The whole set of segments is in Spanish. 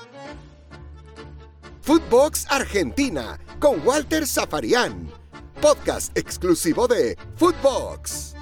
Footbox Argentina con Walter Zafarian, podcast exclusivo de Footbox.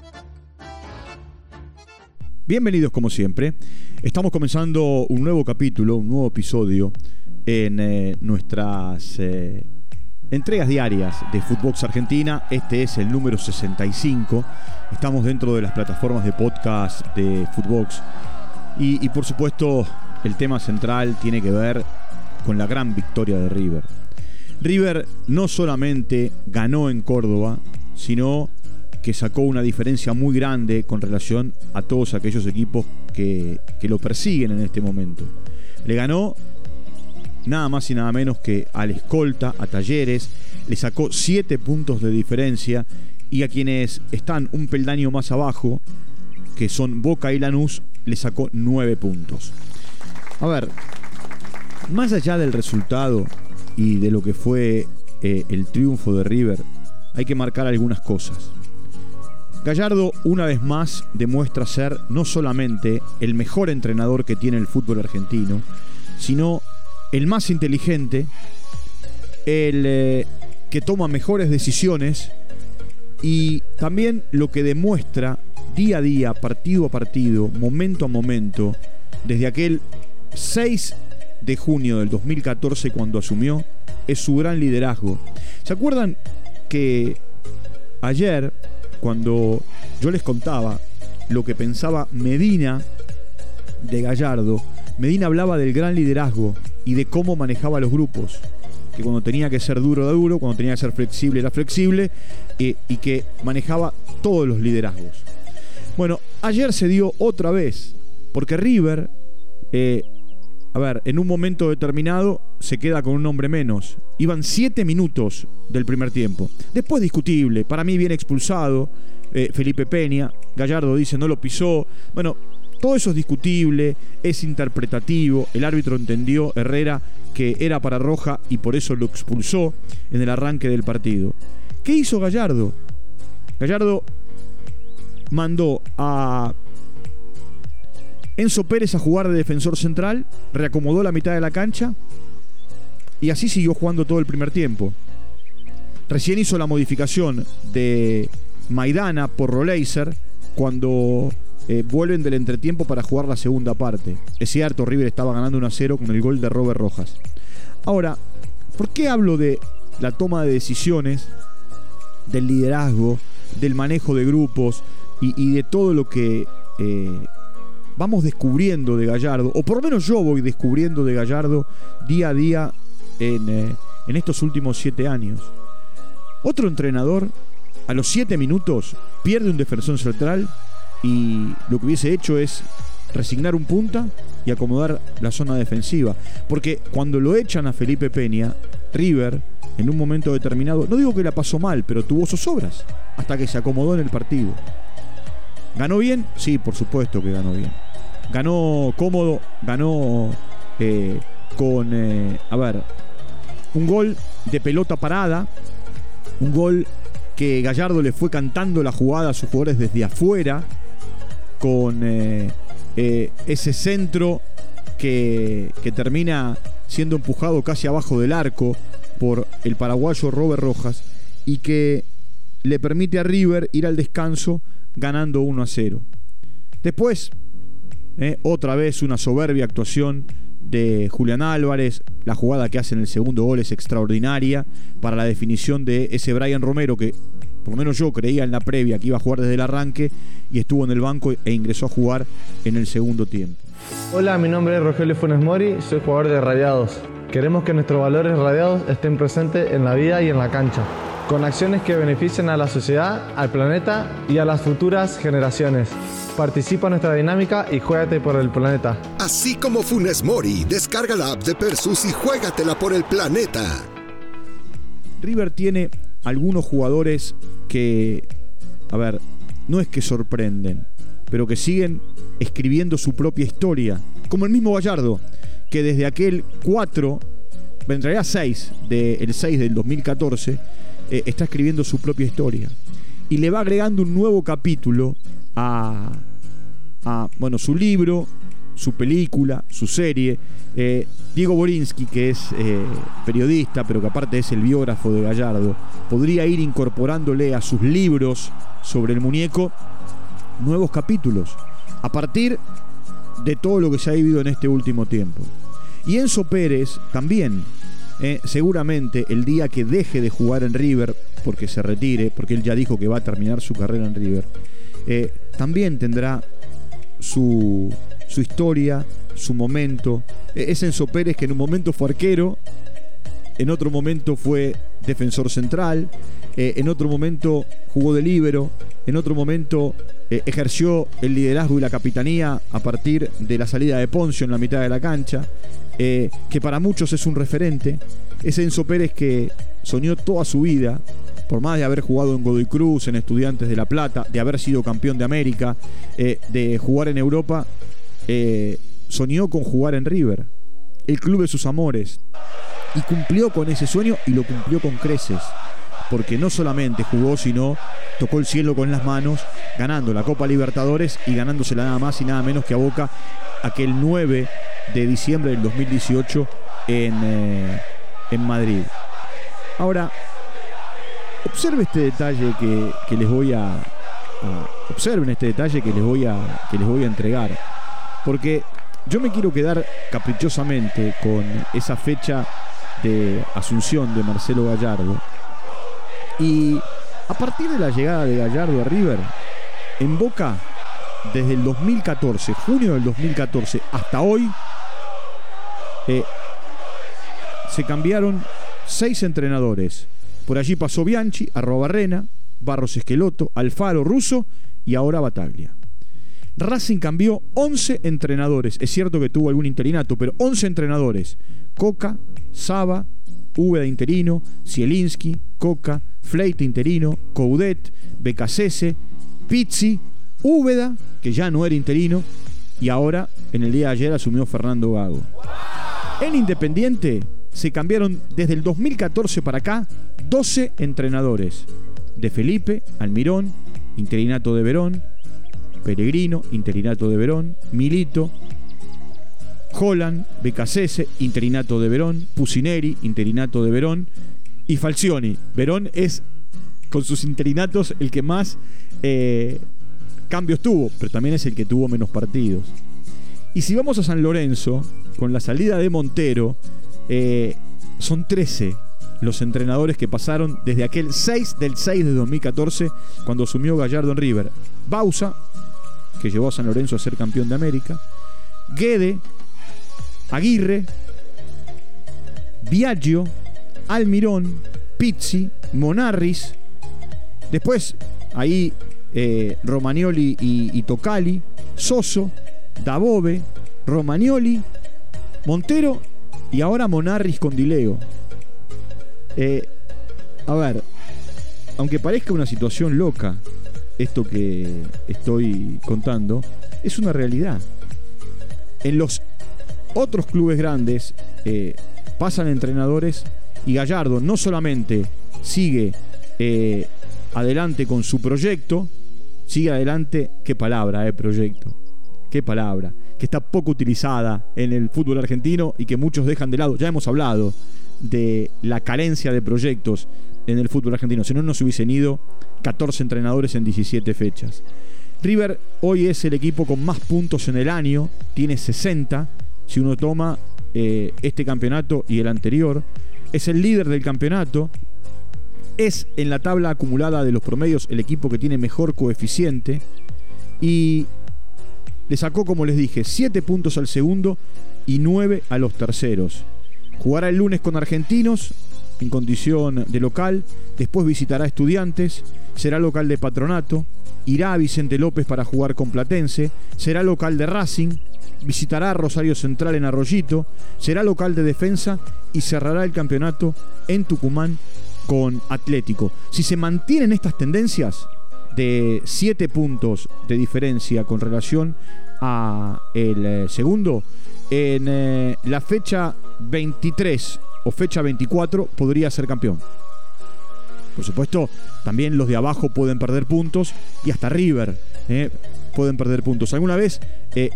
Bienvenidos como siempre. Estamos comenzando un nuevo capítulo, un nuevo episodio en nuestras entregas diarias de Footbox Argentina. Este es el número 65. Estamos dentro de las plataformas de podcast de Footbox. Y por supuesto, el tema central tiene que ver con la gran victoria de River. River no solamente ganó en Córdoba, sino que sacó una diferencia muy grande con relación a todos aquellos equipos que lo persiguen en este momento. Le ganó nada más y nada menos que al escolta, a Talleres, le sacó 7 puntos de diferencia, y a quienes están un peldaño más abajo, que son Boca y Lanús, le sacó 9 puntos. A ver, más allá del resultado y de lo que fue el triunfo de River, hay que marcar algunas cosas. Gallardo una vez más demuestra ser no solamente el mejor entrenador que tiene el fútbol argentino, sino el más inteligente, el que toma mejores decisiones, y también lo que demuestra día a día, partido a partido, momento a momento, desde aquel 6 de junio del 2014 cuando asumió, es su gran liderazgo. ¿Se acuerdan que ayer, cuando yo les contaba lo que pensaba Medina de Gallardo, Medina hablaba del gran liderazgo y de cómo manejaba los grupos? Que cuando tenía que ser duro era duro, cuando tenía que ser flexible era flexible, y que manejaba todos los liderazgos. Bueno, ayer se dio otra vez, porque River, en un momento determinado se queda con un hombre menos. Iban 7 minutos del primer tiempo. Después discutible, para mí bien expulsado Felipe Peña. Gallardo dice no lo pisó. Bueno, todo eso es discutible, es interpretativo. El árbitro entendió, Herrera, que era para roja y por eso lo expulsó en el arranque del partido. ¿Qué hizo Gallardo? Gallardo mandó a Enzo Pérez a jugar de defensor central, reacomodó la mitad de la cancha y así siguió jugando todo el primer tiempo. Recién hizo la modificación de Maidana por Roleiser cuando vuelven del entretiempo para jugar la segunda parte. Es cierto, River estaba ganando 1-0 con el gol de Robert Rojas. Ahora, ¿por qué hablo de la toma de decisiones, del liderazgo, del manejo de grupos y de todo lo que vamos descubriendo de Gallardo, o por lo menos yo voy descubriendo de Gallardo día a día en estos últimos 7 años? Otro entrenador a los 7 minutos pierde un defensor central y lo que hubiese hecho es resignar un punta y acomodar la zona defensiva, porque cuando lo echan a Felipe Peña, River en un momento determinado, no digo que la pasó mal, pero tuvo zozobras hasta que se acomodó en el partido. ¿Ganó bien? Sí, por supuesto que ganó bien. Ganó cómodo, ganó con un gol de pelota parada, un gol que Gallardo le fue cantando la jugada a sus jugadores desde afuera, con ese centro que termina siendo empujado casi abajo del arco por el paraguayo Robert Rojas, y que le permite a River ir al descanso ganando 1-0. Después, otra vez una soberbia actuación de Julián Álvarez. La jugada que hace en el segundo gol es extraordinaria para la definición de ese Brian Romero, que por lo menos yo creía en la previa que iba a jugar desde el arranque, y estuvo en el banco e ingresó a jugar en el segundo tiempo. Hola, mi nombre es Rogelio Funes Mori, soy jugador de Radiados. Queremos que nuestros valores radiados estén presentes en la vida y en la cancha, con acciones que beneficien a la sociedad, al planeta y a las futuras generaciones. Participa en nuestra dinámica y juégate por el planeta. Así como Funes Mori, descarga la app de Persus y juégatela por el planeta. River tiene algunos jugadores que, no es que sorprenden, pero que siguen escribiendo su propia historia, como el mismo Gallardo, que desde aquel 4, en realidad 6, el 6 del 2014, está escribiendo su propia historia. Y le va agregando un nuevo capítulo a su libro, su película, su serie. Diego Borinsky, que es periodista, pero que aparte es el biógrafo de Gallardo, podría ir incorporándole a sus libros sobre el muñeco nuevos capítulos a partir de todo lo que se ha vivido en este último tiempo. Y Enzo Pérez también, seguramente el día que deje de jugar en River, porque se retire, porque él ya dijo que va a terminar su carrera en River, también tendrá su historia, su momento. Es Enzo Pérez que en un momento fue arquero, en otro momento fue defensor central, en otro momento jugó de líbero, en otro momento ejerció el liderazgo y la capitanía a partir de la salida de Poncio en la mitad de la cancha, que para muchos es un referente. Es Enzo Pérez que soñó toda su vida, por más de haber jugado en Godoy Cruz, en Estudiantes de La Plata, de haber sido campeón de América, de jugar en Europa, soñó con jugar en River, el club de sus amores, y cumplió con ese sueño, y lo cumplió con creces, porque no solamente jugó, sino tocó el cielo con las manos, ganando la Copa Libertadores y ganándosela nada más y nada menos que a Boca aquel 9 de diciembre del 2018 en Madrid. Ahora, observe este detalle que les voy observen este detalle que les voy a entregar, porque yo me quiero quedar caprichosamente con esa fecha de asunción de Marcelo Gallardo. Y a partir de la llegada de Gallardo a River, en Boca, desde el 2014, junio del 2014 hasta hoy, se cambiaron 6 entrenadores. Por allí pasó Bianchi, Arrobarrena, Barros Esqueloto, Alfaro, Russo y ahora Bataglia. Racing cambió 11 entrenadores. Es cierto que tuvo algún interinato, pero 11 entrenadores. Coca, Saba, Úbeda interino, Zielinski, Coca, Fleite interino, Coudet, Becasese, Pizzi, Úbeda, que ya no era interino, y ahora, en el día de ayer, asumió Fernando Gago. En Independiente se cambiaron desde el 2014 para acá 12 entrenadores. De Felipe, Almirón, interinato de Verón, Pellegrino, interinato de Verón, Milito, Holland, Becasese, interinato de Verón, Pusineri, interinato de Verón, y Falcioni. Verón es, con sus interinatos, el que más cambios tuvo, pero también es el que tuvo menos partidos. Y si vamos a San Lorenzo, con la salida de Montero, son 13 los entrenadores que pasaron desde aquel 6 del 6 de 2014, cuando asumió Gallardo en River. Bausa, que llevó a San Lorenzo a ser campeón de América, Guede, Aguirre, Biagio, Almirón, Pizzi, Monarris, después ahí Romagnoli y Tocali, Soso, Dabove, Romagnoli, Montero y ahora Monarris con Dileo. A ver, aunque parezca una situación loca esto que estoy contando, es una realidad. En los otros clubes grandes pasan entrenadores y Gallardo no solamente sigue adelante con su proyecto, sigue adelante, qué palabra, proyecto, qué palabra, que está poco utilizada en el fútbol argentino y que muchos dejan de lado. Ya hemos hablado de la carencia de proyectos en el fútbol argentino, si no, no se hubiesen ido 14 entrenadores en 17 fechas. River hoy es el equipo con más puntos en el año, tiene 60, si uno toma este campeonato y el anterior. Es el líder del campeonato, es en la tabla acumulada de los promedios el equipo que tiene mejor coeficiente y le sacó, como les dije, 7 puntos al segundo y 9 a los terceros. Jugará el lunes con Argentinos en condición de local, después visitará Estudiantes, será local de Patronato, irá a Vicente López para jugar con Platense, será local de Racing, visitará a Rosario Central en Arroyito, será local de Defensa y cerrará el campeonato en Tucumán con Atlético. Si se mantienen estas tendencias de 7 puntos de diferencia con relación a el segundo, en la fecha 23 o fecha 24 podría ser campeón. Por supuesto, también los de abajo pueden perder puntos y hasta River pueden perder puntos. Alguna vez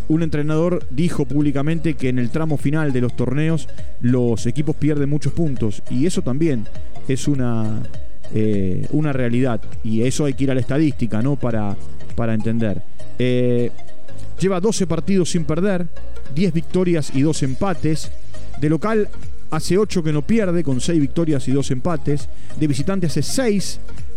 un entrenador dijo públicamente que en el tramo final de los torneos los equipos pierden muchos puntos, y eso también es una realidad, y eso hay que ir a la estadística, ¿no? para entender. Lleva 12 partidos sin perder, 10 victorias y 2 empates. De local hace 8 que no pierde, con 6 victorias y 2 empates. De visitante hace 6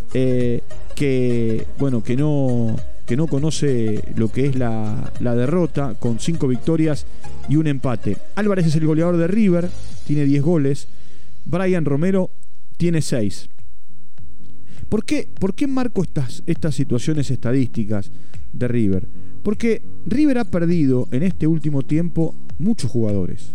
que no conoce lo que es la derrota, con 5 victorias y un empate. Álvarez es el goleador de River, tiene 10 goles. Brian Romero tiene 6. ¿Por qué marco estas situaciones estadísticas de River? Porque River ha perdido en este último tiempo muchos jugadores.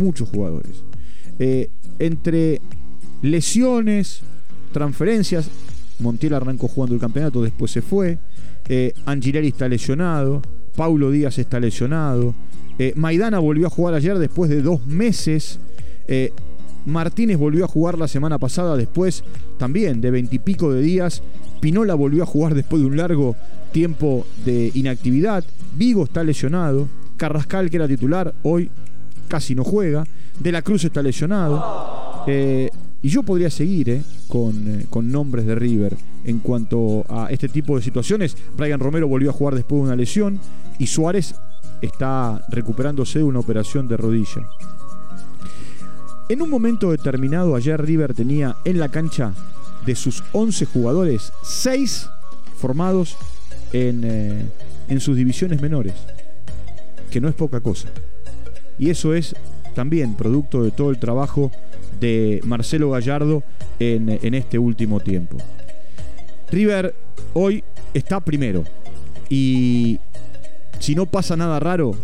Entre lesiones, transferencias. Montiel arrancó jugando el campeonato, después se fue. Angileri está lesionado. Paulo Díaz está lesionado. Maidana volvió a jugar ayer después de 2 meses. Martínez volvió a jugar la semana pasada después también de 20 y pico de días. Pinola volvió a jugar después de un largo tiempo de inactividad. Vigo está lesionado. Carrascal, que era titular, hoy casi no juega. De la Cruz está lesionado. Y yo podría seguir con nombres de River en cuanto a este tipo de situaciones. Brian Romero volvió a jugar después de una lesión, y Suárez está recuperándose de una operación de rodilla. En un momento determinado, ayer River tenía en la cancha, de sus 11 jugadores, 6 formados en sus divisiones menores, que no es poca cosa. Y eso es también producto de todo el trabajo de Marcelo Gallardo en este último tiempo. River hoy está primero, y si no pasa nada raro,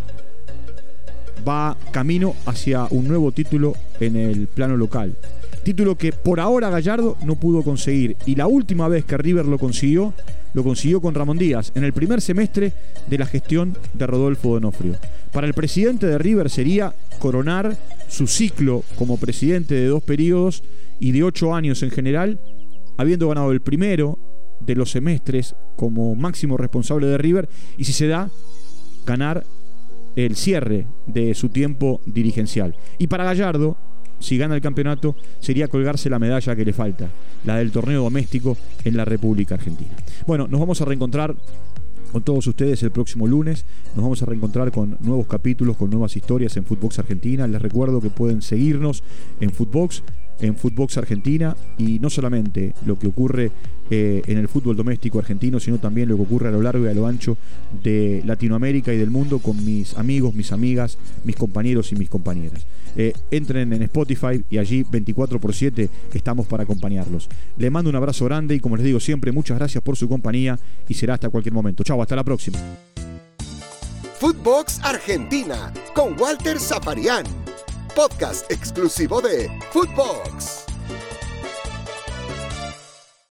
va camino hacia un nuevo título en el plano local. Título que por ahora Gallardo no pudo conseguir, y la última vez que River lo consiguió con Ramón Díaz, en el primer semestre de la gestión de Rodolfo D'Onofrio. Para el presidente de River sería coronar su ciclo como presidente de 2 periodos y de 8 años en general, habiendo ganado el primero de los semestres como máximo responsable de River, y si se da, ganar el cierre de su tiempo dirigencial. Y para Gallardo, si gana el campeonato, sería colgarse la medalla que le falta, la del torneo doméstico en la República Argentina. Bueno, nos vamos a reencontrar con todos ustedes el próximo lunes. Nos vamos a reencontrar con nuevos capítulos, con nuevas historias en Footbox Argentina. Les recuerdo que pueden seguirnos en Footbox Argentina, y no solamente lo que ocurre en el fútbol doméstico argentino, sino también lo que ocurre a lo largo y a lo ancho de Latinoamérica y del mundo, con mis amigos, mis amigas, mis compañeros y mis compañeras. Entren en Spotify, y allí 24/7 estamos para acompañarlos. Les mando un abrazo grande, y como les digo siempre, muchas gracias por su compañía, y será hasta cualquier momento. Chau, hasta la próxima. Footbox Argentina con Walter Zaparián, podcast exclusivo de Footbox.